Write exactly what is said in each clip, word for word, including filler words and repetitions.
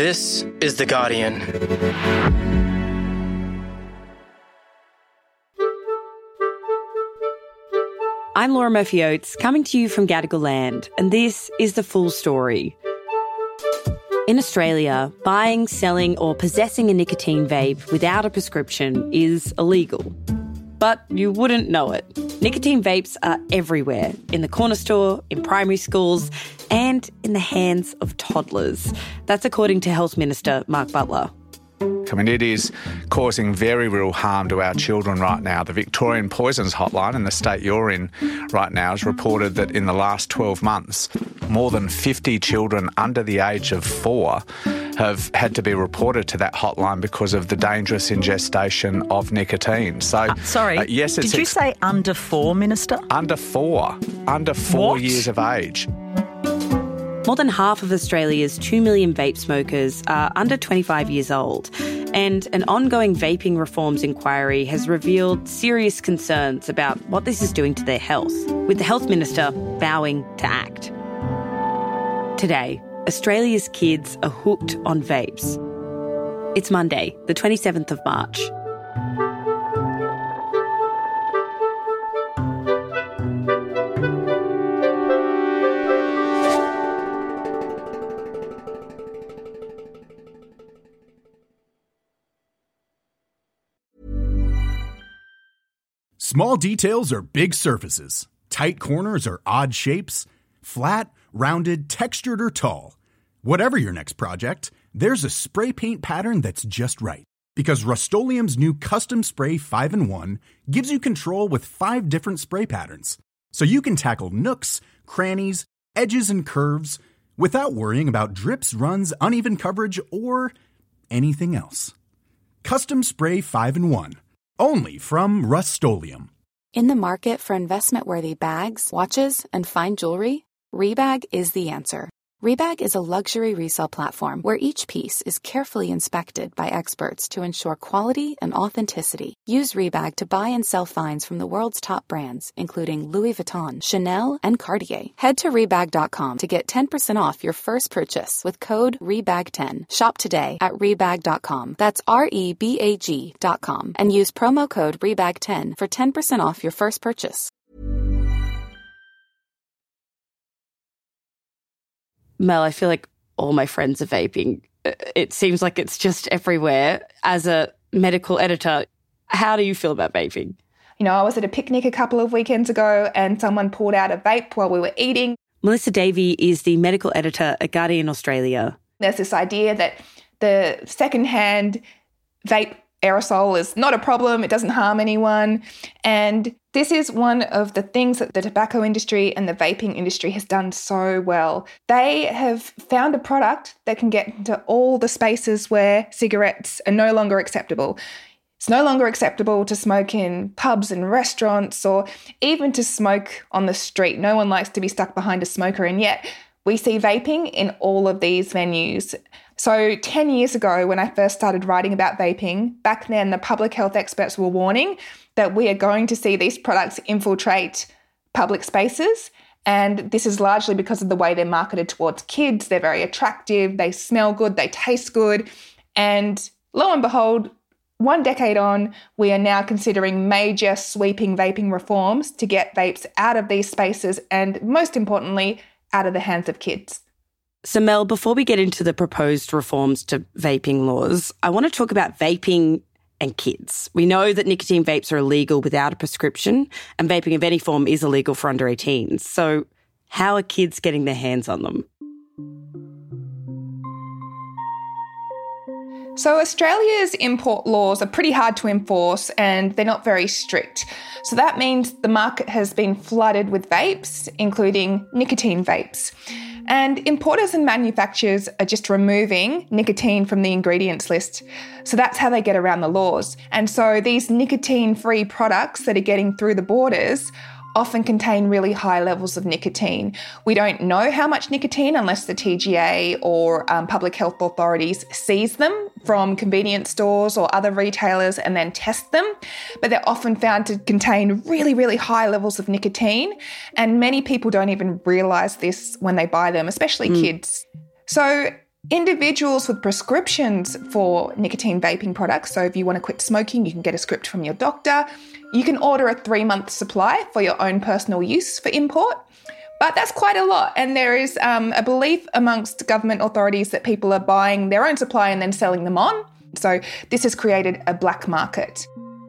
This is The Guardian. I'm Laura Murphy-Oates, coming to you from Gadigal Land, and this is the full story. In Australia, buying, selling or possessing a nicotine vape without a prescription is illegal. But you wouldn't know it. Nicotine vapes are everywhere, in the corner store, in primary schools, and in the hands of toddlers. That's according to Health Minister Mark Butler. I mean, it is causing very real harm to our children right now. The Victorian Poisons Hotline in the state you're in right now has reported that in the last twelve months, more than fifty children under the age of four have had to be reported to that hotline because of the dangerous ingestion of nicotine. So, uh, sorry, uh, yes, it's did you ex- say under four, Minister? Under four. Under four What? years of age. More than half of Australia's two million vape smokers are under twenty-five years old, and an ongoing vaping reforms inquiry has revealed serious concerns about what this is doing to their health, with the Health Minister vowing to act. Today, Australia's kids are hooked on vapes. It's Monday, the twenty-seventh of March. Small details are big surfaces. Tight corners are odd shapes. Flat, rounded, textured, or tall. Whatever your next project, there's a spray paint pattern that's just right. Because Rust-Oleum's new Custom Spray five in one gives you control with five different spray patterns. So you can tackle nooks, crannies, edges, and curves without worrying about drips, runs, uneven coverage, or anything else. Custom Spray five in one. Only from Rust-Oleum. In the market for investment-worthy bags, watches, and fine jewelry, Rebag is the answer. Rebag is a luxury resale platform where each piece is carefully inspected by experts to ensure quality and authenticity. Use Rebag to buy and sell finds from the world's top brands, including Louis Vuitton, Chanel, and Cartier. Head to Rebag dot com to get ten percent off your first purchase with code Rebag ten. Shop today at Rebag dot com. That's R E B A G dot com. And use promo code Rebag ten for ten percent off your first purchase. Mel, I feel like all my friends are vaping. It seems like it's just everywhere. As a medical editor, how do you feel about vaping? You know, I was at a picnic a couple of weekends ago and someone pulled out a vape while we were eating. Melissa Davey is the medical editor at Guardian Australia. There's this idea that the secondhand vape aerosol is not a problem, it doesn't harm anyone. And this is one of the things that the tobacco industry and the vaping industry has done so well. They have found a product that can get into all the spaces where cigarettes are no longer acceptable. It's no longer acceptable to smoke in pubs and restaurants or even to smoke on the street. No one likes to be stuck behind a smoker, and yet we see vaping in all of these venues. So ten years ago, when I first started writing about vaping, back then the public health experts were warning that we are going to see these products infiltrate public spaces. And this is largely because of the way they're marketed towards kids. They're very attractive, they smell good, they taste good. And lo and behold, one decade on, we are now considering major sweeping vaping reforms to get vapes out of these spaces and, most importantly, out of the hands of kids. So Mel, before we get into the proposed reforms to vaping laws, I want to talk about vaping and kids. We know that nicotine vapes are illegal without a prescription, and vaping of any form is illegal for under eighteens. So how are kids getting their hands on them? So Australia's import laws are pretty hard to enforce and they're not very strict. So that means the market has been flooded with vapes, including nicotine vapes. And importers and manufacturers are just removing nicotine from the ingredients list. So that's how they get around the laws. And so these nicotine-free products that are getting through the borders often contain really high levels of nicotine. We don't know how much nicotine unless the T G A or um, public health authorities seize them from convenience stores or other retailers and then test them. But they're often found to contain really, really high levels of nicotine. And many people don't even realise this when they buy them, especially mm. kids. So Individuals with prescriptions for nicotine vaping products, so if you want to quit smoking, you can get a script from your doctor. You can order a three-month supply for your own personal use for import. But that's quite a lot. And there is um, a belief amongst government authorities that people are buying their own supply and then selling them on. So this has created a black market.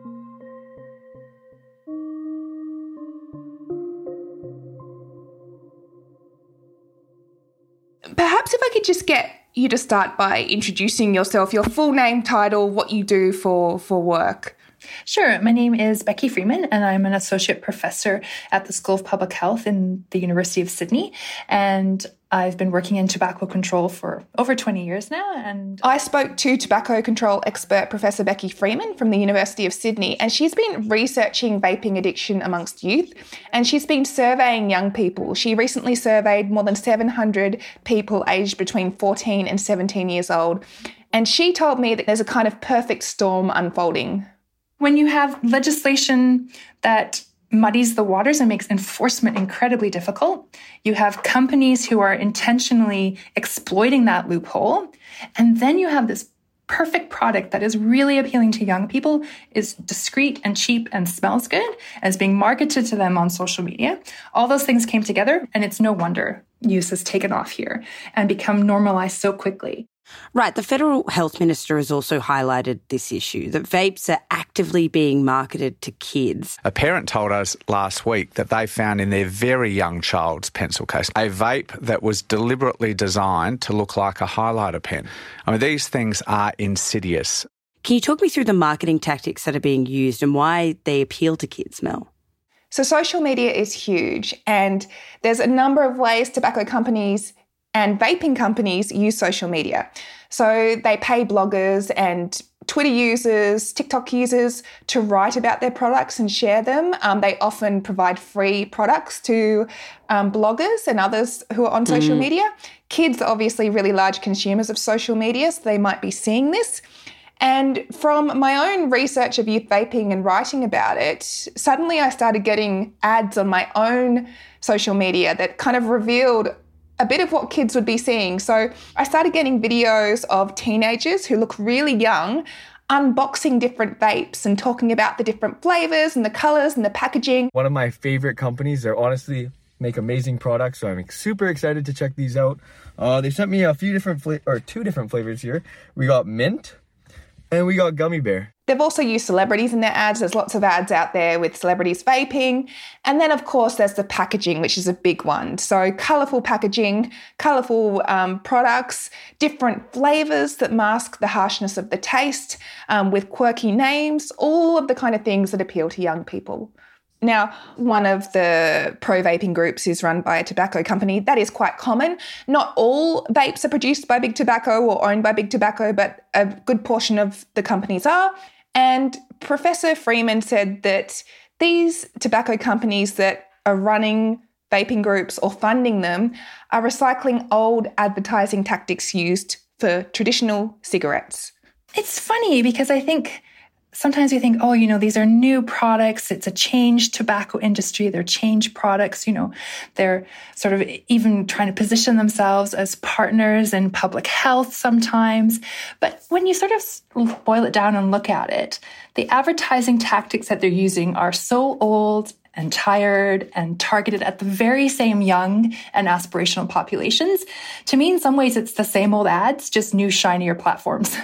Perhaps if I could just get you to start by introducing yourself, your full name, title, what you do for, for work. Sure. My name is Becky Freeman, and I'm an associate professor at the School of Public Health in the University of Sydney. And I've been working in tobacco control for over twenty years now. And I spoke to tobacco control expert Professor Becky Freeman from the University of Sydney, and she's been researching vaping addiction amongst youth, and she's been surveying young people. She recently surveyed more than seven hundred people aged between fourteen and seventeen years old, and she told me that there's a kind of perfect storm unfolding. When you have legislation that muddies the waters and makes enforcement incredibly difficult, you have companies who are intentionally exploiting that loophole, and then you have this perfect product that is really appealing to young people, is discreet and cheap and smells good, and is being marketed to them on social media. All those things came together, and it's no wonder use has taken off here and become normalized so quickly. Right. The Federal Health Minister has also highlighted this issue, that vapes are actively being marketed to kids. A parent told us last week that they found in their very young child's pencil case a vape that was deliberately designed to look like a highlighter pen. I mean, these things are insidious. Can you talk me through the marketing tactics that are being used and why they appeal to kids, Mel? So social media is huge, and there's a number of ways tobacco companies and vaping companies use social media. So they pay bloggers and Twitter users, TikTok users to write about their products and share them. Um, they often provide free products to um, bloggers and others who are on social mm. media. Kids are obviously really large consumers of social media, so they might be seeing this. And from my own research of youth vaping and writing about it, suddenly I started getting ads on my own social media that kind of revealed a bit of what kids would be seeing. So I started getting videos of teenagers who look really young unboxing different vapes and talking about the different flavors and the colors and the packaging. One of my favorite companies. They're honestly make amazing products, so I'm super excited to check these out. Uh, they sent me a few different fla- or two different flavors here. We got mint and we got gummy bear. They've also used celebrities in their ads. There's lots of ads out there with celebrities vaping. And then, of course, there's the packaging, which is a big one. So colourful packaging, colourful um, products, different flavours that mask the harshness of the taste, um, with quirky names, all of the kind of things that appeal to young people. Now, one of the pro-vaping groups is run by a tobacco company. That is quite common. Not all vapes are produced by Big Tobacco or owned by Big Tobacco, but a good portion of the companies are. And Professor Freeman said that these tobacco companies that are running vaping groups or funding them are recycling old advertising tactics used for traditional cigarettes. It's funny because I think sometimes we think, oh, you know, these are new products. It's a changed tobacco industry. They're changed products. You know, they're sort of even trying to position themselves as partners in public health sometimes. But when you sort of boil it down and look at it, the advertising tactics that they're using are so old and tired and targeted at the very same young and aspirational populations. To me, in some ways, it's the same old ads, just new, shinier platforms.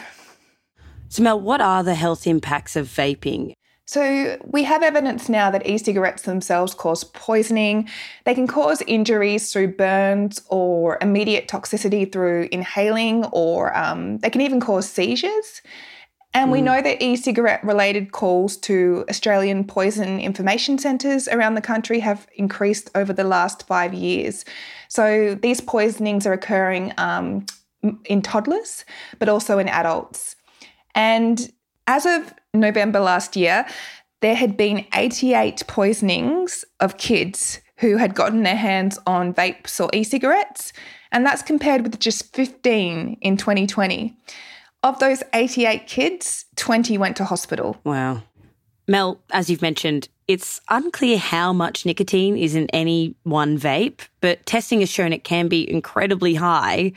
So Mel, what are the health impacts of vaping? So we have evidence now that e-cigarettes themselves cause poisoning. They can cause injuries through burns or immediate toxicity through inhaling, or um, they can even cause seizures. And mm. we know that e-cigarette related calls to Australian poison information centres around the country have increased over the last five years. So these poisonings are occurring um, in toddlers, but also in adults. And as of November last year, there had been eighty-eight poisonings of kids who had gotten their hands on vapes or e-cigarettes, and that's compared with just fifteen in twenty twenty. Of those eighty-eight kids, twenty went to hospital. Wow. Mel, as you've mentioned, it's unclear how much nicotine is in any one vape, but testing has shown it can be incredibly high.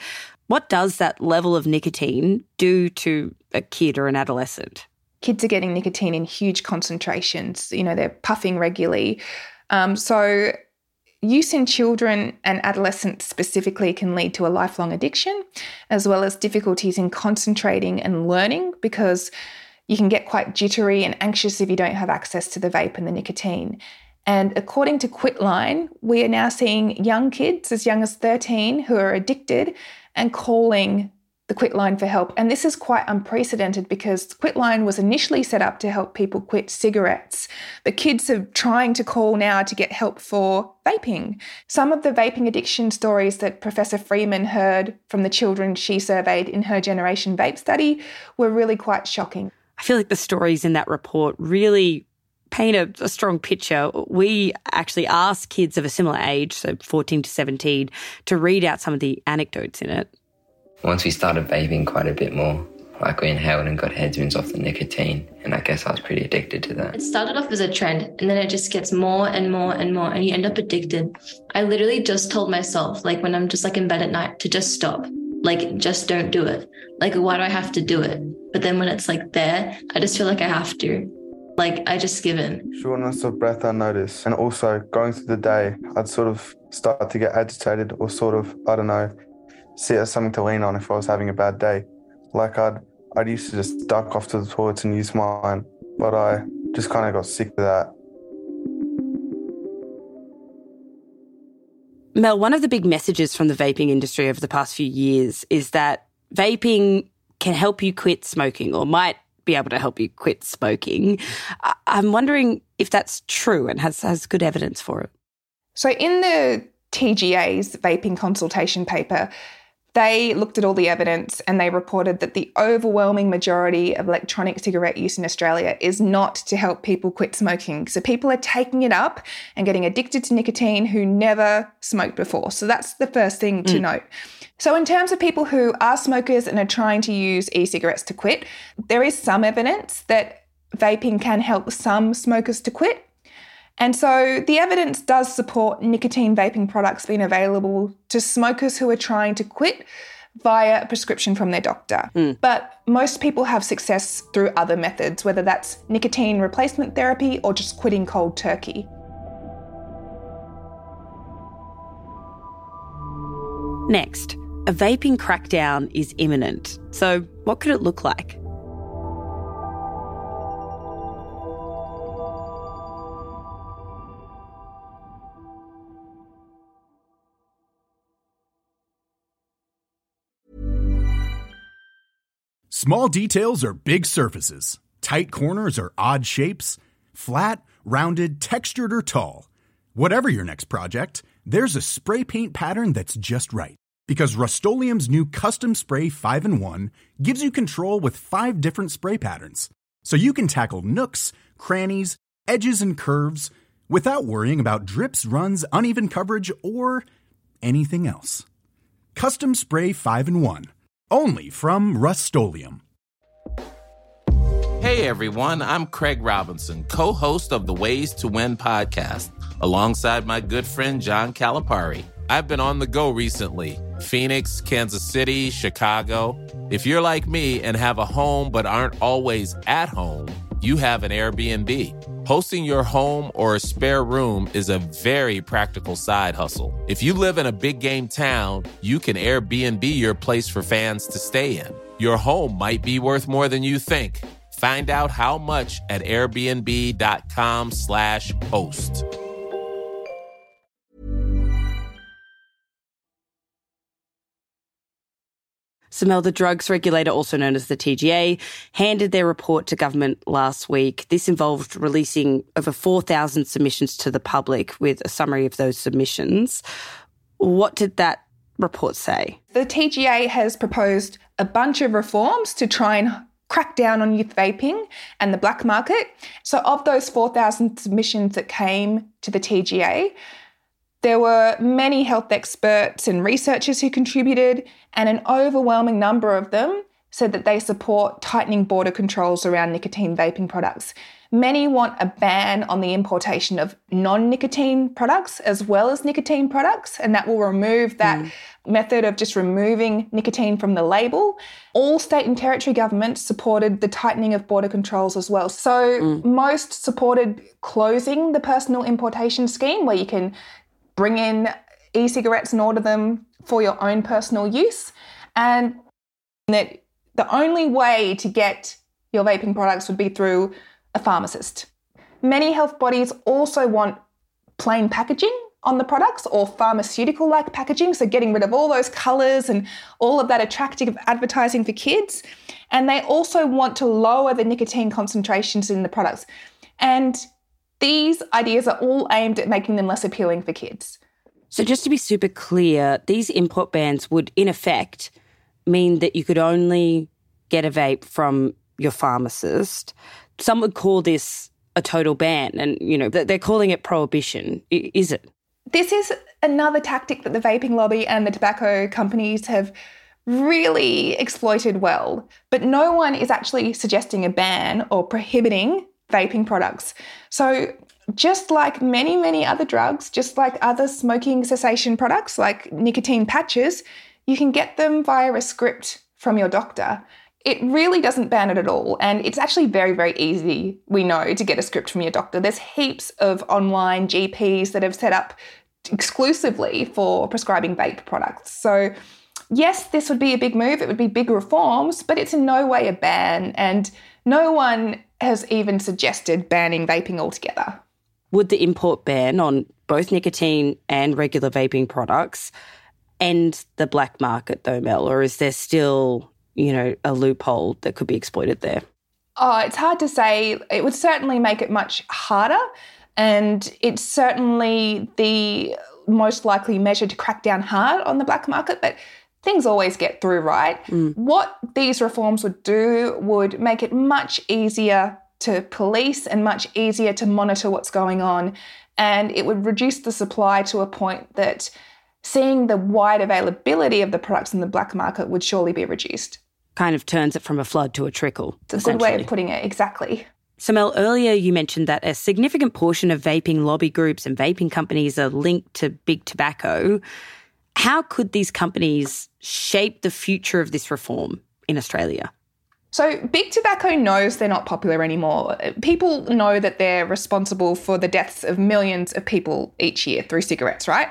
What does that level of nicotine do to a kid or an adolescent? Kids are getting nicotine in huge concentrations. You know, they're puffing regularly. Um, so use in children and adolescents specifically can lead to a lifelong addiction, as well as difficulties in concentrating and learning, because you can get quite jittery and anxious if you don't have access to the vape and the nicotine. And according to Quitline, we are now seeing young kids as young as thirteen who are addicted and calling the Quitline for help. And this is quite unprecedented because Quitline was initially set up to help people quit cigarettes. The kids are trying to call now to get help for vaping. Some of the vaping addiction stories that Professor Freeman heard from the children she surveyed in her Generation Vape study were really quite shocking. I feel like the stories in that report really paint a, a strong picture. We actually asked kids of a similar age, so fourteen to seventeen, to read out some of the anecdotes in it. Once we started vaping quite a bit more, like we inhaled and got headwinds off the nicotine, and I guess I was pretty addicted to that. It started off as a trend, and then it just gets more and more and more, and you end up addicted. I literally just told myself, like when I'm just like in bed at night, to just stop. Like, just don't do it. Like, why do I have to do it? But then when it's like there, I just feel like I have to. Like, I just give in. Shortness of breath I notice, and also going through the day, I'd sort of start to get agitated or sort of, I don't know, see it as something to lean on if I was having a bad day. Like I'd I'd used to just duck off to the toilets and use mine, but I just kind of got sick of that. Mel, one of the big messages from the vaping industry over the past few years is that vaping can help you quit smoking, or might be able to help you quit smoking. I'm wondering if that's true and has, has good evidence for it. So in the T G A's vaping consultation paper, they looked at all the evidence and they reported that the overwhelming majority of electronic cigarette use in Australia is not to help people quit smoking. So people are taking it up and getting addicted to nicotine who never smoked before. So that's the first thing to mm. note. So in terms of people who are smokers and are trying to use e-cigarettes to quit, there is some evidence that vaping can help some smokers to quit. And so the evidence does support nicotine vaping products being available to smokers who are trying to quit via a prescription from their doctor. Mm. But most people have success through other methods, whether that's nicotine replacement therapy or just quitting cold turkey. Next, a vaping crackdown is imminent. So what could it look like? Small details are big surfaces. Tight corners are odd shapes. Flat, rounded, textured, or tall. Whatever your next project, there's a spray paint pattern that's just right. Because Rust-Oleum's new Custom Spray five in one gives you control with five different spray patterns. So you can tackle nooks, crannies, edges, and curves without worrying about drips, runs, uneven coverage, or anything else. Custom Spray five in one. Only from Rust-Oleum. Hey everyone, I'm Craig Robinson, co-host of the Ways to Win podcast, alongside my good friend John Calipari. I've been on the go recently. Phoenix, Kansas City, Chicago. If you're like me and have a home but aren't always at home, you have an Airbnb. Hosting your home or a spare room is a very practical side hustle. If you live in a big game town, you can Airbnb your place for fans to stay in. Your home might be worth more than you think. Find out how much at airbnb.com slash host. So Mel, the drugs regulator, also known as the T G A, handed their report to government last week. This involved releasing over four thousand submissions to the public with a summary of those submissions. What did that report say? The T G A has proposed a bunch of reforms to try and crack down on youth vaping and the black market. So of those four thousand submissions that came to the T G A, there were many health experts and researchers who contributed, and an overwhelming number of them said that they support tightening border controls around nicotine vaping products. Many want a ban on the importation of non-nicotine products as well as nicotine products, and that will remove that mm. method of just removing nicotine from the label. All state and territory governments supported the tightening of border controls as well. So mm. most supported closing the personal importation scheme, where you can bring in e-cigarettes and order them for your own personal use, and that the only way to get your vaping products would be through a pharmacist. Many health bodies also want plain packaging on the products or pharmaceutical-like packaging, so getting rid of all those colours and all of that attractive advertising for kids. And they also want to lower the nicotine concentrations in the products. And these ideas are all aimed at making them less appealing for kids. So just to be super clear, these import bans would, in effect, mean that you could only get a vape from your pharmacist. Some would call this a total ban, and, you know, they're calling it prohibition. Is it? This is another tactic that the vaping lobby and the tobacco companies have really exploited well. But no one is actually suggesting a ban or prohibiting vaping products. So just like many, many other drugs, just like other smoking cessation products like nicotine patches, you can get them via a script from your doctor. It really doesn't ban it at all. And it's actually very, very easy, we know, to get a script from your doctor. There's heaps of online G Ps that have set up exclusively for prescribing vape products. So yes, this would be a big move. It would be big reforms, but it's in no way a ban. And no one has even suggested banning vaping altogether. Would the import ban on both nicotine and regular vaping products end the black market though, Mel? Or is there still, you know, a loophole that could be exploited there? Oh, it's hard to say. It would certainly make it much harder, and it's certainly the most likely measure to crack down hard on the black market, but things always get through, right? Mm. What these reforms would do would make it much easier to police and much easier to monitor what's going on, and it would reduce the supply to a point that seeing the wide availability of the products in the black market would surely be reduced. Kind of turns it from a flood to a trickle. It's a good way of putting it, exactly. So Mel, earlier you mentioned that a significant portion of vaping lobby groups and vaping companies are linked to big tobacco. How could these companies shape the future of this reform in Australia? So big tobacco knows they're not popular anymore. People know that they're responsible for the deaths of millions of people each year through cigarettes, right?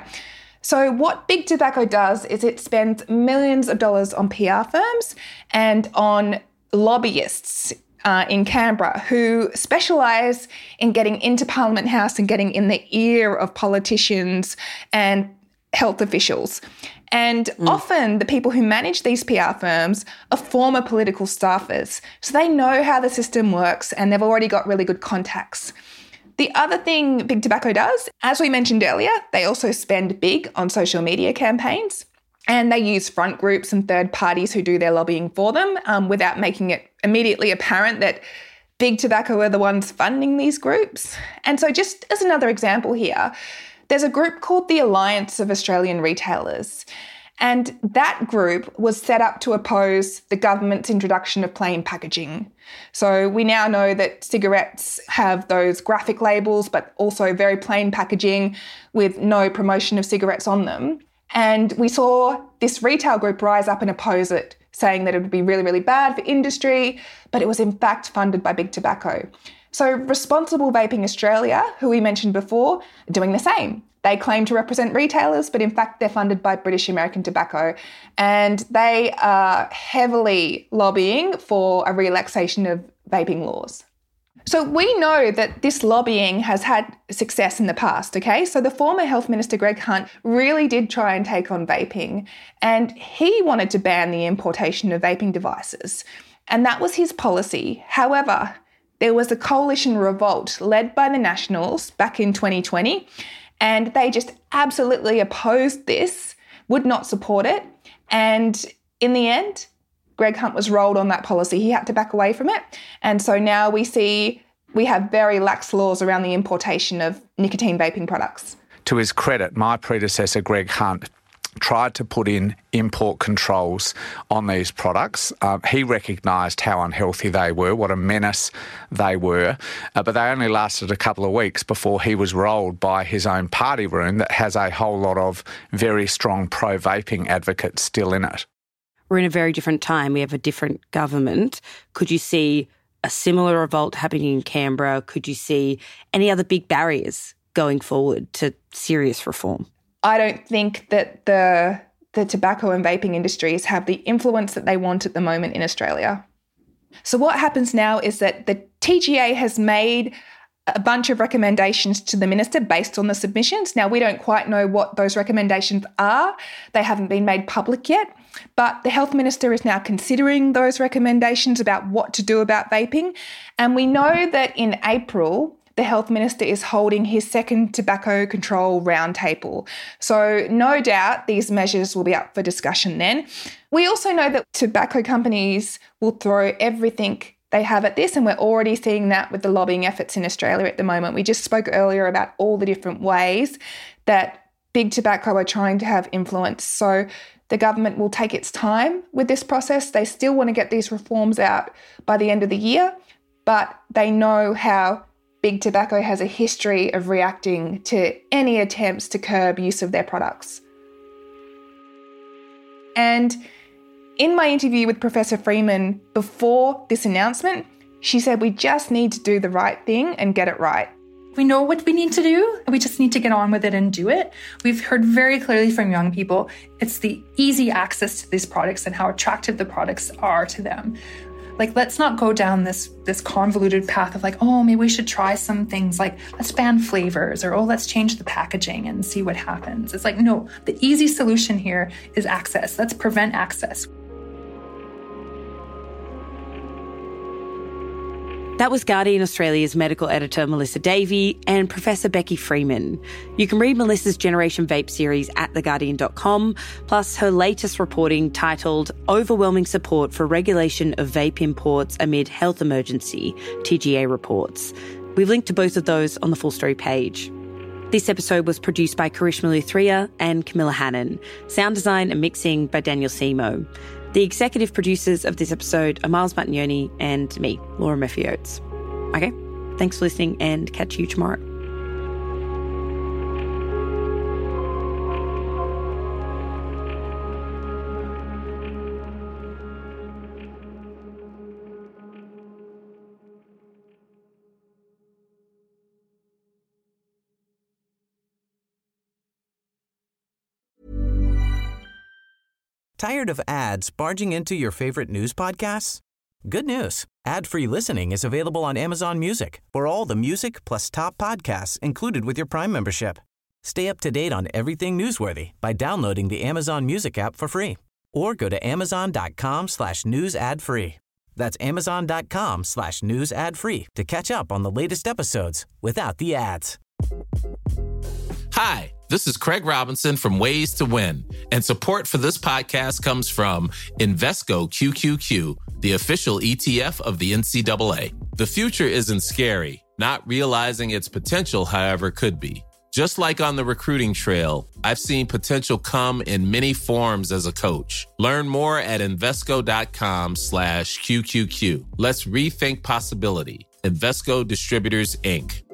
So what big tobacco does is it spends millions of dollars on P R firms and on lobbyists uh, in Canberra who specialise in getting into Parliament House and getting in the ear of politicians and health officials. And mm. often the people who manage these P R firms are former political staffers. So they know how the system works and they've already got really good contacts. The other thing big tobacco does, as we mentioned earlier, they also spend big on social media campaigns, and they use front groups and third parties who do their lobbying for them um, without making it immediately apparent that big tobacco are the ones funding these groups. And so just as another example here, there's a group called the Alliance of Australian Retailers. And that group was set up to oppose the government's introduction of plain packaging. So we now know that cigarettes have those graphic labels, but also very plain packaging with no promotion of cigarettes on them. And we saw this retail group rise up and oppose it, saying that it would be really, really bad for industry, but it was in fact funded by big tobacco. So Responsible Vaping Australia, who we mentioned before, are doing the same. They claim to represent retailers, but in fact they're funded by British American Tobacco, and they are heavily lobbying for a relaxation of vaping laws. So we know that this lobbying has had success in the past, okay? So the former Health Minister, Greg Hunt, really did try and take on vaping, and he wanted to ban the importation of vaping devices, and that was his policy. However, there was a coalition revolt led by the Nationals back in twenty twenty, and they just absolutely opposed this, would not support it. And in the end, Greg Hunt was rolled on that policy. He had to back away from it. And so now we see we have very lax laws around the importation of nicotine vaping products. To his credit, my predecessor, Greg Hunt, tried to put in import controls on these products. Uh, he recognised how unhealthy they were, what a menace they were, uh, but they only lasted a couple of weeks before he was rolled by his own party room that has a whole lot of very strong pro-vaping advocates still in it. We're in a very different time. We have a different government. Could you see a similar revolt happening in Canberra? Could you see any other big barriers going forward to serious reform? I don't think that the the tobacco and vaping industries have the influence that they want at the moment in Australia. So what happens now is that the T G A has made a bunch of recommendations to the minister based on the submissions. Now, we don't quite know what those recommendations are. They haven't been made public yet, but the health minister is now considering those recommendations about what to do about vaping. And we know that in April, the health minister is holding his second tobacco control roundtable. So no doubt these measures will be up for discussion then. We also know that tobacco companies will throw everything they have at this, and we're already seeing that with the lobbying efforts in Australia at the moment. We just spoke earlier about all the different ways that big tobacco are trying to have influence. So the government will take its time with this process. They still want to get these reforms out by the end of the year, but they know how big tobacco has a history of reacting to any attempts to curb use of their products. And in my interview with Professor Freeman before this announcement, she said we just need to do the right thing and get it right. We know what we need to do. We just need to get on with it and do it. We've heard very clearly from young people, it's the easy access to these products and how attractive the products are to them. Like, let's not go down this this convoluted path of like, oh, maybe we should try some things like let's ban flavors or, oh, let's change the packaging and see what happens. It's like, no, the easy solution here is access. Let's prevent access. That was Guardian Australia's medical editor Melissa Davey and Professor Becky Freeman. You can read Melissa's Generation Vape series at the guardian dot com, plus her latest reporting titled Overwhelming Support for Regulation of Vape Imports Amid Health Emergency, T G A reports. We've linked to both of those on the full story page. This episode was produced by Karishma Luthria and Camilla Hannon. Sound design and mixing by Daniel Simo. The executive producers of this episode are Miles Martignoni and me, Laura Murphy-Oates. Okay, thanks for listening and catch you tomorrow. Tired of ads barging into your favorite news podcasts? Good news. Ad-free listening is available on Amazon Music for all the music plus top podcasts included with your Prime membership. Stay up to date on everything newsworthy by downloading the Amazon Music app for free or go to amazon.com slash news ad free. That's amazon.com slash news ad free to catch up on the latest episodes without the ads. Hi, this is Craig Robinson from Ways to Win, and support for this podcast comes from Invesco Q Q Q, the official E T F of the N C double A. The future isn't scary. Not realizing its potential, however, could be. Just like on the recruiting trail, I've seen potential come in many forms as a coach. Learn more at Invesco.com slash QQQ. Let's rethink possibility. Invesco Distributors, Incorporated.